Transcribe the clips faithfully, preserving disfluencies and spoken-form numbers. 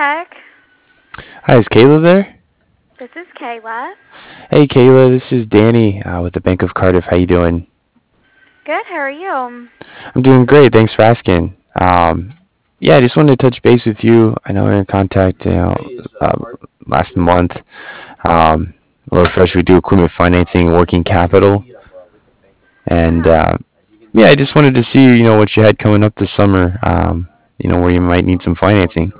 Tech. Hi, is Kayla there? This is Kayla. Hey, Kayla, this is Danny uh, with the Bank of Cardiff. How you doing? Good, how are you? I'm doing great. Thanks for asking. Um, yeah, I just wanted to touch base with you. I know we are in contact, you know, uh, last month. Um, a little fresh. We do equipment financing, working capital, and Yeah. uh, yeah, I just wanted to see, you know, what you had coming up this summer. Um, you know, where you might need some financing.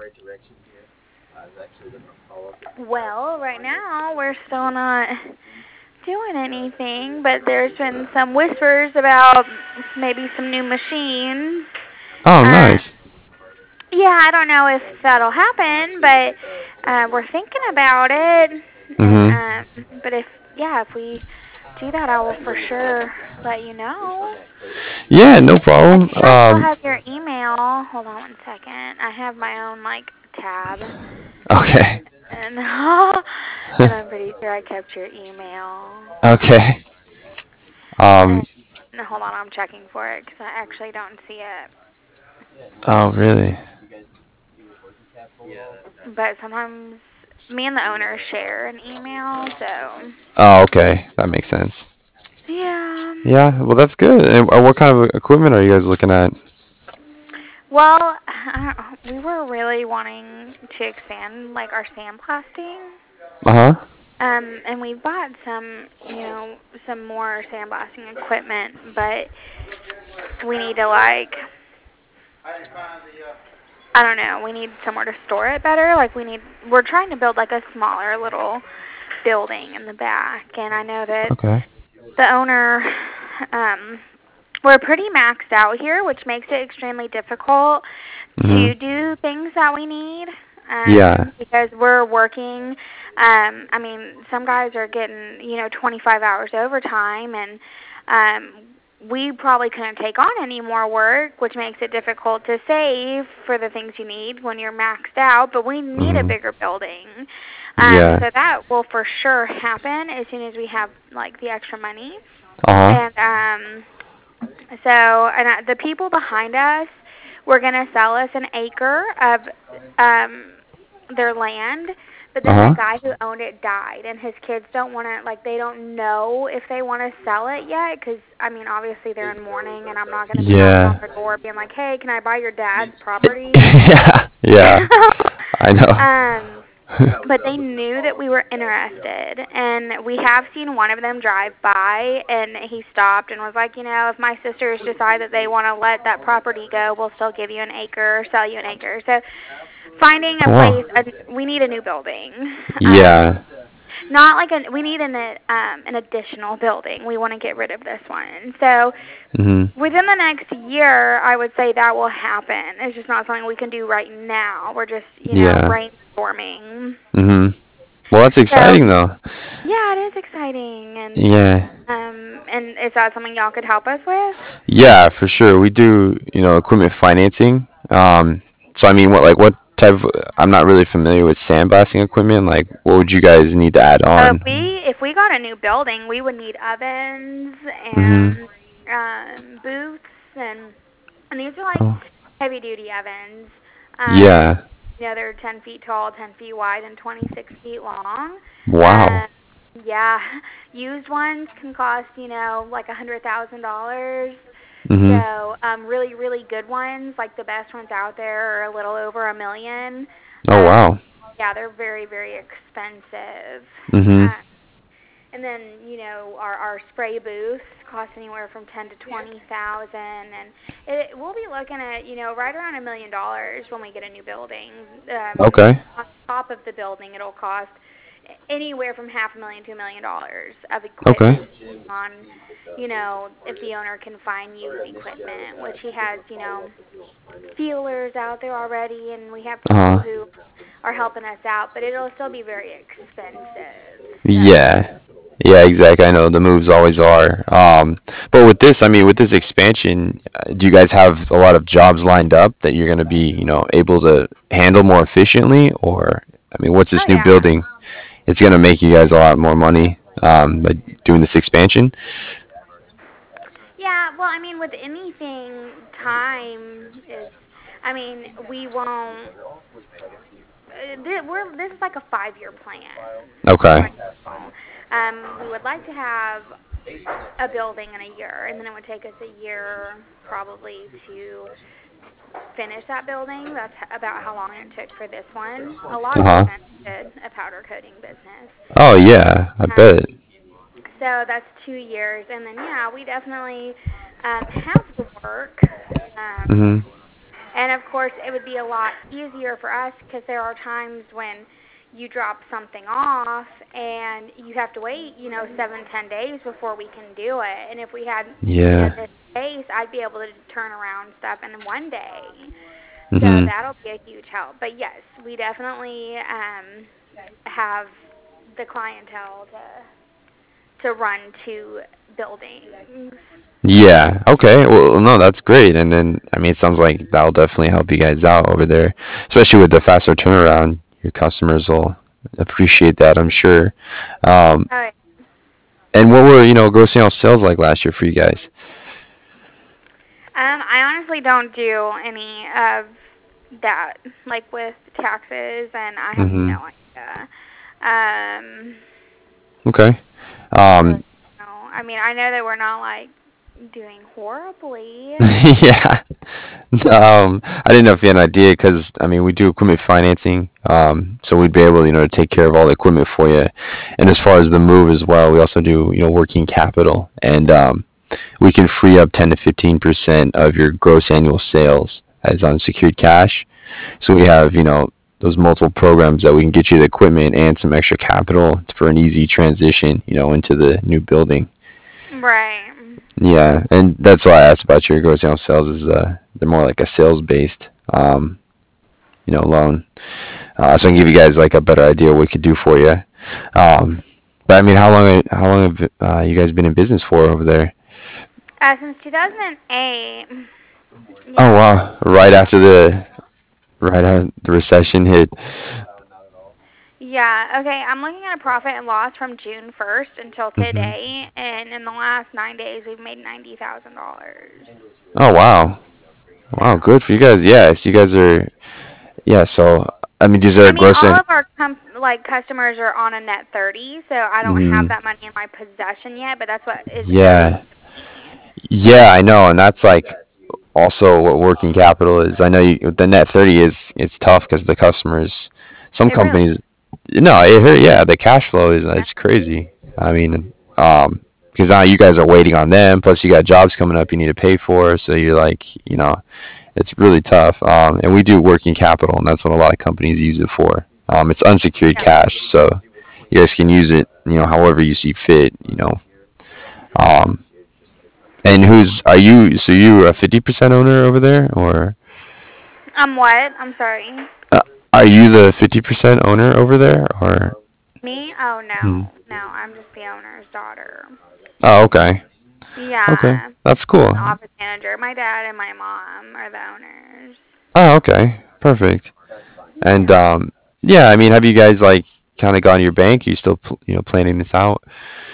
Well, right now we're still not doing anything, but there's been some whispers about maybe some new machines. Oh, Uh, nice. yeah, I don't know if that'll happen, but uh, we're thinking about it. And Mhm. uh, but if yeah, if we do that, I will for sure let you know. Yeah, no I problem. think I still Um, have your email. Hold on one second. I have my own like tab, okay. and and I'm pretty sure I kept your email. Okay. Um, And no, hold on, I'm checking for it because I actually don't see it. oh, really? But sometimes me and the owner share an email, so Oh, okay. That makes sense. yeah. Yeah, well, that's good. And uh, what kind of equipment are you guys looking at? Well, I don't, we were really wanting to expand like our sandblasting. Uh-huh. Um, and we bought some, you know, some more sandblasting equipment, but we need to like, I don't know, we need somewhere to store it better. Like we need, we're trying to build like a smaller little building in the back, and I know that Okay. the owner, um, we're pretty maxed out here, which makes it extremely difficult Mhm. to do things that we need. Yeah. Um, because we're working, um, I mean, some guys are getting, you know, twenty-five hours overtime, and um, we probably couldn't take on any more work, which makes it difficult to save for the things you need when you're maxed out, but we need a Mhm. bigger building. Um, Yeah. so that will for sure happen as soon as we have, like, the extra money. Uh-huh. And um, so and uh, the people behind us were going to sell us an acre of um, their land, but then the Uh-huh. guy who owned it died, and his kids don't want to, like, they don't know if they want to sell it yet, because, I mean, obviously they're in mourning, and I'm not going to be knocking on Yeah. their door being like, hey, can I buy your dad's property? Yeah. Yeah. I know. um, but they knew that we were interested, and we have seen one of them drive by, and he stopped and was like, you know, if my sisters decide that they want to let that property go, we'll still give you an acre or sell you an acre. So finding a Oh, place, wow. a, we need a new building. Um, Yeah. not like a, we need an um, an additional building. We want to get rid of this one. So Mhm. within the next year, I would say that will happen. It's just not something we can do right now. We're just, you know, Yeah. brainstorming. Mhm. Well, that's So exciting though. yeah, it is exciting, and Yeah. um, and is that something y'all could help us with? Yeah, for sure. We do, you know, equipment financing. Um, so I mean, what like what type of, I'm not really familiar with sandblasting equipment. Like, what would you guys need to add So if on? we if we got a new building, we would need ovens Mhm. and um, booths, and and these are like Oh. heavy duty ovens. Um, Yeah. you know, they're ten feet tall, ten feet wide, and twenty-six feet long. Wow. Um, yeah, used ones can cost, you know, like a hundred thousand dollars. Mhm. So, um, really, really good ones, like the best ones out there, are a little over a million. Oh, Um, wow. yeah, they're very, very expensive. Mhm. Uh, and then, you know, our our spray booths cost anywhere from ten to twenty thousand, and it we'll be looking at, you know, right around a million dollars when we get a new building. Um, Okay. on top of the building, it'll cost anywhere from half a million to a million dollars of Okay. equipment on, you know, if the owner can find used equipment, which he has, you know, feelers out there already, and we have people Uh-huh. who are helping us out, but it'll still be very expensive. So, Yeah. Yeah, exactly. I know the moves always are. Um, but with this, I mean, with this expansion, uh, do you guys have a lot of jobs lined up that you're going to be, you know, able to handle more efficiently? Or, I mean, what's oh this new yeah. building? It's going to make you guys a lot more money um, by doing this expansion. Yeah, well, I mean, with anything, time is, I mean, we won't, uh, th- we're this is like a five-year plan. Okay. Right now. Um, we would like to have a building in a year, and then it would take us a year probably to finish that building. That's h- about how long it took for this one. A lot Uh of huh. business did a powder coating business. Oh yeah, I Um, bet. so that's two years, and then yeah, we definitely um, have the work. Um, Mhm. And of course, it would be a lot easier for us because there are times when you drop something off and you have to wait, you know, seven, ten days before we can do it. And if we had, you know, Yeah. this space, I'd be able to turn around stuff in one day. So Mhm. that'll be a huge help. But yes, we definitely um, have the clientele to to run two buildings. Yeah. Okay. Well, no, that's great. And then, I mean, it sounds like that'll definitely help you guys out over there, especially with the faster turnaround. Your customers will appreciate that, I'm sure. Um, Oh, and what were, you know, gross annual sales like last year for you guys? Um, I honestly don't do any of that, like with taxes, and I have Mhm. no idea. Um, Okay. I really Um, don't know. I mean, I know that we're not like doing horribly. yeah. Um, I didn't know if you had an idea because I mean we do equipment financing, um, so we'd be able, you know, to take care of all the equipment for you. And as far as the move as well, we also do, you know, working capital, and um, we can free up ten to fifteen percent of your gross annual sales as unsecured cash. So we have, you know, those multiple programs that we can get you the equipment and some extra capital for an easy transition, you know, into the new building. Right. Yeah, and that's why I asked about your gross annual sales is uh they're more like a sales based um you know loan. Uh, so I can give you guys like a better idea what we could do for you. Um, but I mean, how long how long have uh, you guys been in business for over there? Uh, since two thousand eight. Oh Yeah. wow, right after the right after the recession hit. Yeah, okay, I'm looking at a profit and loss from June first until Hmm. today, and in the last nine days, we've made ninety thousand dollars. Oh wow, wow, So. good for you guys. Yeah, so you guys are yeah. So I mean, these I are mean, gross. all In, of our com- like customers are on a net thirty, so I don't have hmm. that money in my possession yet, but that's what is owed Yeah, to me. yeah, I know, and that's like also what working capital is. I know you, the net thirty is it's tough because the customers, some It really companies, no, it hurt. Yeah, the cash flow is is. it's crazy. I mean, um, because now you guys are waiting on them. Plus, you got jobs coming up you need to pay for. So you're like, you know, it's really tough. Um, and we do working capital, and that's what a lot of companies use it for. Um, it's unsecured Yeah. cash, so you guys can use it, you know, however you see fit. You know, um, and who's are you? So you a fifty percent owner over there, or Um, what? I'm sorry. uh, are you the fifty percent owner over there, or? Me? Oh, Hmm. no. No, I'm just the owner's daughter. Oh, okay. Okay, Yeah. that's I'm cool. the office manager. My dad and my mom are the owners. Oh, okay, perfect. And Yeah. um, yeah, I mean, have you guys like kind of gone to your bank? Are you still, pl- you know, planning this out?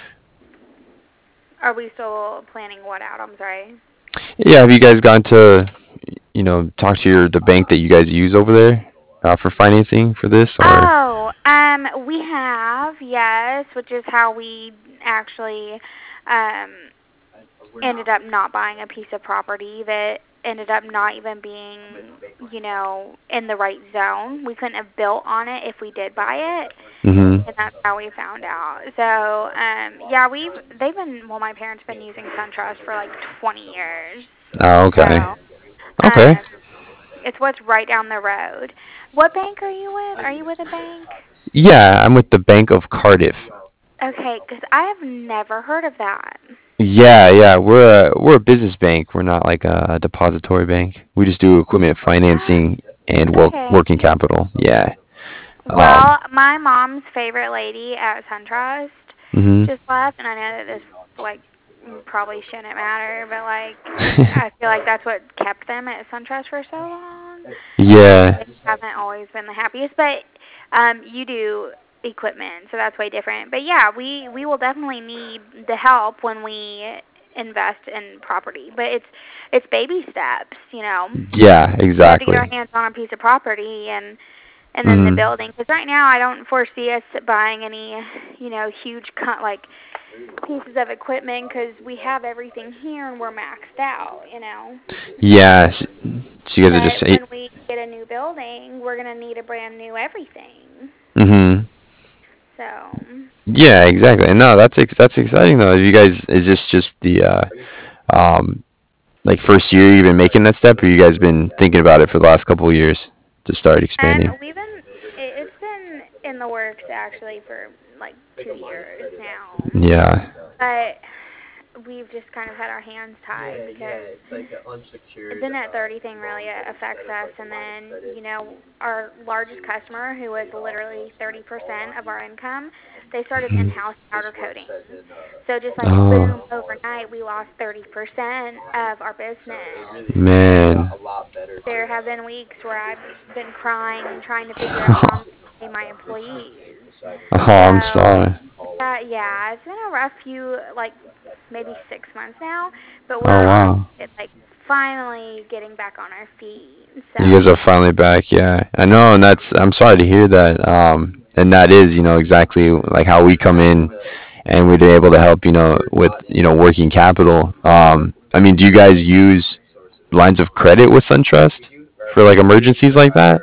Are we still planning what out? I'm sorry. Yeah, have you guys gone to, you know, talk to your the bank that you guys use over there uh, for financing for this, or? Oh, um, we have, yes, which is how we actually um ended up not buying a piece of property that ended up not even being, you know, in the right zone. We couldn't have built on it if we did buy it, Mm-hmm. and that's how we found out. So, um, yeah, we've they've been well, my parents been using SunTrust for like twenty years. Oh, So, okay. Okay. um, it's what's right down the road. What bank are you with? Are you with a bank? Yeah, I'm with the Bank of Cardiff. Okay, because I have never heard of that. Yeah, yeah, we're a we're a business bank. We're not like a depository bank. We just do equipment Oh, financing and work, okay. working capital. Yeah. Um. Well, my mom's favorite lady at SunTrust Mhm. just left, and I know that this like probably shouldn't matter, but like I feel like that's what kept them at SunTrust for so long, and Yeah. they haven't always been the happiest. But um, you do equipment, so that's way different. But yeah, we we will definitely need the help when we invest in property, but it's it's baby steps, you know. Yeah, We have to get our exactly. hands on a piece of property and and then the Mhm. building. Because right now I don't foresee us buying any, you know, huge co- like pieces of equipment because we have everything here and we're maxed out, you know. Yeah. s- So you guys are just. But when we get a new building, we're gonna need a brand new everything. Mm-hmm. So, Yeah, exactly. No, that's ex- that's exciting though. You guys, is this just the uh, um, like first year you've been making that step, or you guys been thinking about it for the last couple of years to start um, expanding? we've been it, it's been in the works actually for like two years now, Yeah. but we've just kind of had our hands tied because the net thirty thing really affects us. And then, you know, our largest customer, who was literally thirty percent of our income, they started Mhm. in-house powder coating. So just like boom, Oh overnight, we lost thirty percent of our business. man. There have been weeks where I've been crying and trying to figure out how I'm going to pay my employees. Oh, I'm So, sorry. uh, yeah, it's been a rough few, like maybe six months now, but Oh we're on wow. it, like finally getting back on our feet. You guys So, are finally back, yeah. I know, and that's I'm sorry to hear that. Um, and that is, you know, exactly like how we come in and we're able to help, you know, with, you know, working capital. Um, I mean, do you guys use lines of credit with SunTrust for like emergencies like that?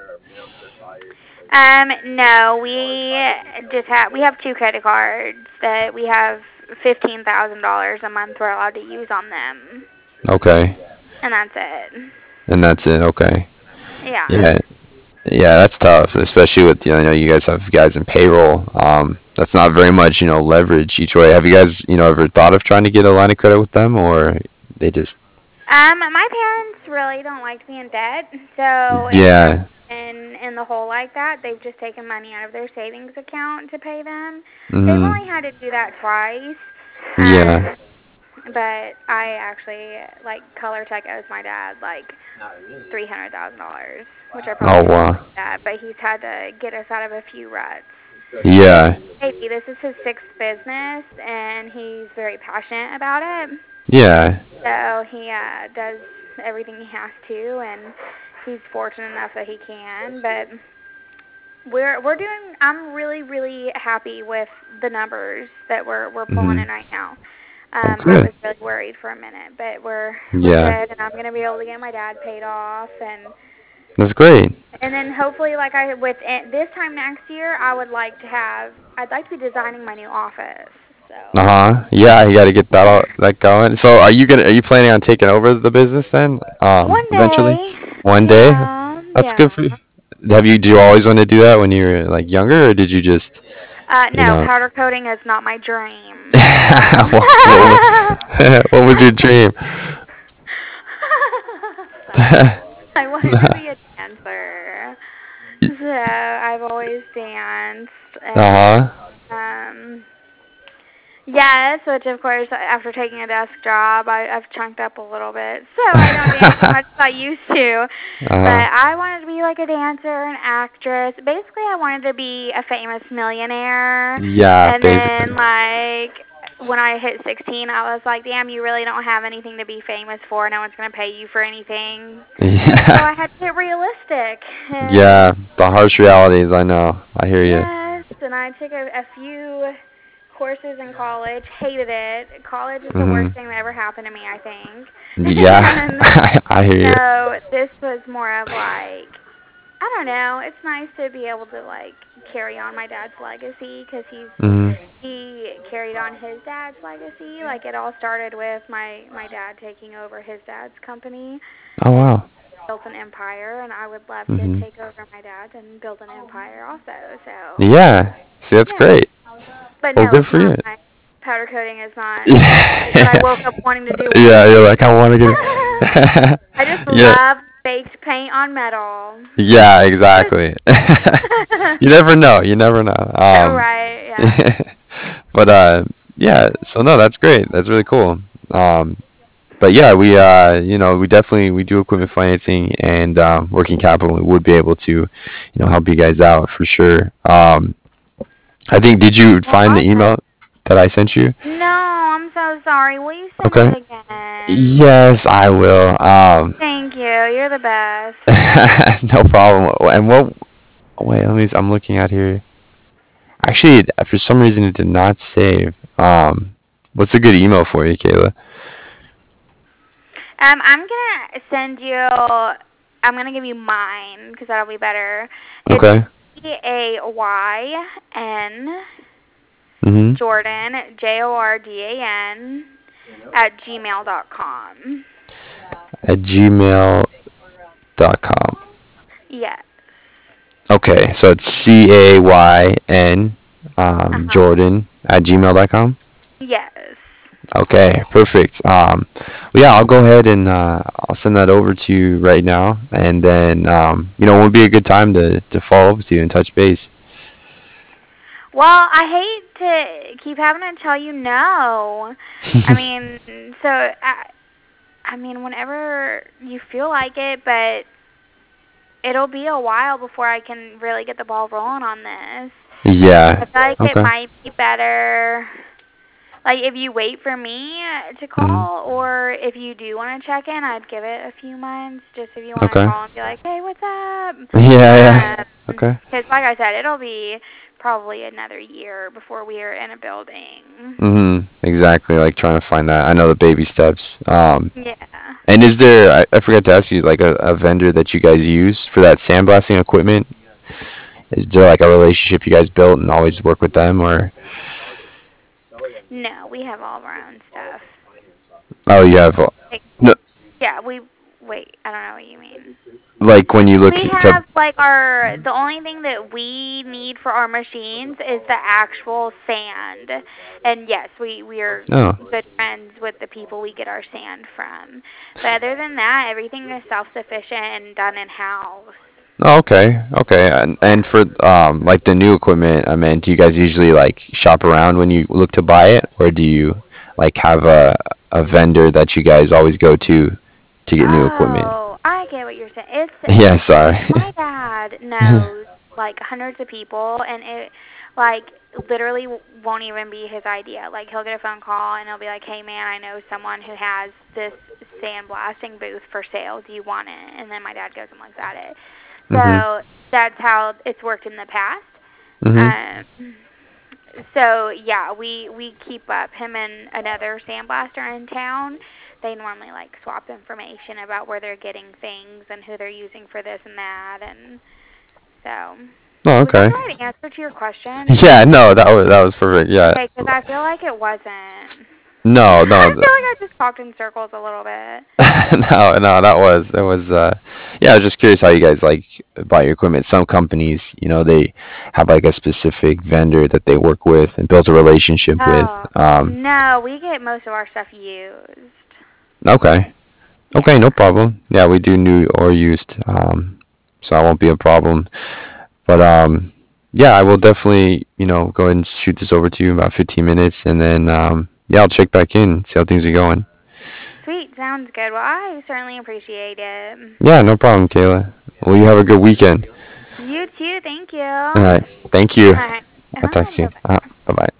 um, no, we just have we have two credit cards that we have fifteen thousand dollars a month we're allowed to use on them, Okay. and that's it. And that's it. Okay. Yeah. Yeah. Yeah, that's tough, especially with, you know, I know you guys have guys in payroll. Um, that's not very much, you know, leverage each way. Have you guys, you know, ever thought of trying to get a line of credit with them, or they just? Um, my parents really don't like to be in debt, so it's never Yeah. been in the hole like that. They've just taken money out of their savings account to pay them. They've Mhm. only had to do that twice. Yeah. Um, but I actually like Color Tech owes my dad like three hundred thousand dollars, which I Oh probably shouldn't wow. say that, but he's had to get us out of a few ruts. It's Yeah. crazy. This is his sixth business, and he's very passionate about it. Yeah. So he uh, does everything he has to, and he's fortunate enough that he can. But we're we're doing. I'm really really happy with the numbers that we're we're pulling Mhm. in right now. Oh, Um, I good. was really worried for a minute, but we're we're Yeah. good, and I'm gonna be able to get my dad paid off, and That's great. and then hopefully, like I with it, this time next year, I would like to have. I'd like to be designing my new office. Uh So huh. Yeah, you got to get that all, that going. So, are you gonna are you planning on taking over the business then? Um, one eventually, day, one day. yeah, That's good yeah. for you. Have you? Do you always want to do that when you were like younger, or did you just, Uh, you no, know? powder coating is not my dream. So. what, what, what was your dream? Sorry. I wanted to be a dancer. So I've always danced and Uh huh. um yes, which of course after taking a desk job I, I've chunked up a little bit. So I don't dance as much as I used to. But Uh huh. I wanted to be like a dancer, an actress. Basically I wanted to be a famous millionaire. Yeah, And basically. then like when I hit sixteen, I was like, damn, you really don't have anything to be famous for. No one's going to pay you for anything. So Yeah. I had to get realistic. And Yeah, the harsh realities. I know. I hear you. yes, and I took a, a few courses in college, hated it. College is the worst Mhm. thing that ever happened to me, I think. Yeah, And I hear you. so this was more of like, I don't know, it's nice to be able to like carry on my dad's legacy because he's Mhm. he carried on his dad's legacy. Like it all started with my my dad taking over his dad's company, Oh and he wow. built an empire. And I would love to Mhm. take over my dad's and build an empire also. So Yeah. See, that's yeah, great. but Well, no, good it's for you. not. My powder coating is not what I Yeah. woke up wanting to do one Yeah, you're morning. like, I want to get. I just Yeah. love baked paint on metal. Yeah, exactly. You never know. You never know. Um, Right? Yeah. but uh, yeah. So no, that's great. That's really cool. Um, but yeah, we uh, you know, we definitely we do equipment financing and um, working capital. We would be able to, you know, help you guys out for sure. Um, I think did you Well, find the awesome. email that I sent you? No, I'm so sorry. Will you send Okay. it again? Yes, I will. Um, Thank you. You're the best. no problem. And what? Wait, let me. I'm looking at here. Actually, for some reason, it did not save. Um, what's a good email for you, Kayla? Um, I'm gonna send you. I'm gonna give you mine because that'll be better. It's Okay. C A Y N Mhm. Jordan J O R D A N at gmail dot com. At gmail dot com. Yes. Okay, so it's C A Y N Uh um, huh. Jordan at gmail dot com. Yes. Okay, perfect. Um, well, yeah, I'll go ahead and uh, I'll send that over to you right now, and then um, you know, it would be a good time to to follow up with you and touch base. Well, I hate to keep having to tell you no. I mean, so I, I mean, whenever you feel like it, but it'll be a while before I can really get the ball rolling on this. I Yeah. feel like it Okay. might be better, like if you wait for me to Mhm. call, or if you do want to check in, I'd give it a few months, just if you want to Okay. call and be like, hey, what's up? Yeah, yeah. Um, Okay. because like I said, it'll be probably another year before we are in a building. Mhm. Exactly. Like trying to find that. I know the baby steps. Um, Yeah. and is there? I, I forgot to ask you, like a, a vendor that you guys use for that sandblasting equipment? Is there like a relationship you guys built and always work with them, or? No, we have all of our own stuff. Oh, you have. Like, No, yeah, we wait. I don't know what you mean. like when you look We to. have like our the only thing that we need for our machines is the actual sand. And yes, we we are Oh. good friends with the people we get our sand from. But other than that, everything is self-sufficient and done in-house. Oh, okay, okay. And, and Yeah. for um like the new equipment, I mean, do you guys usually like shop around when you look to buy it, or do you like have a a vendor that you guys always go to to get new equipment? Oh, I get what you're saying. It's Yeah, sorry. my dad knows like hundreds of people, and it like literally w- won't even be his idea. Like he'll get a phone call and he'll be like, "Hey man, I know someone who has this sandblasting booth for sale. Do you want it?" And then my dad goes and looks at it. Mhm. So that's how it's worked in the past. Mhm. Um, so yeah, we we keep up. Him and another sandblaster in town. They normally like swap information about where they're getting things and who they're using for this and that. And so, Oh, was that okay. the right answer to your question? Yeah, no, that was that was perfect. Yeah. Okay, because I feel like it wasn't. No, I no. feel like I just talked in circles a little bit. No, no, that was that was uh yeah, I was just curious how you guys like buy your equipment. Some companies, you know, they have like a specific vendor that they work with and build a relationship with. Oh Um, no, we get most of our stuff used. okay. Okay, no Yeah. problem. Yeah, we do new or used. Um, so that won't be a problem. But um yeah, I will definitely, you know, go ahead and shoot this over to you in about fifteen minutes and then um yeah, I'll check back in, see how things are going. Sweet, sounds good. Well, I certainly appreciate it. Yeah, no problem, Kayla. Well, you have a good weekend. You too, thank you. All All right. Thank you. right. I'll talk Uh-huh, to you. bye-bye. Uh, bye bye.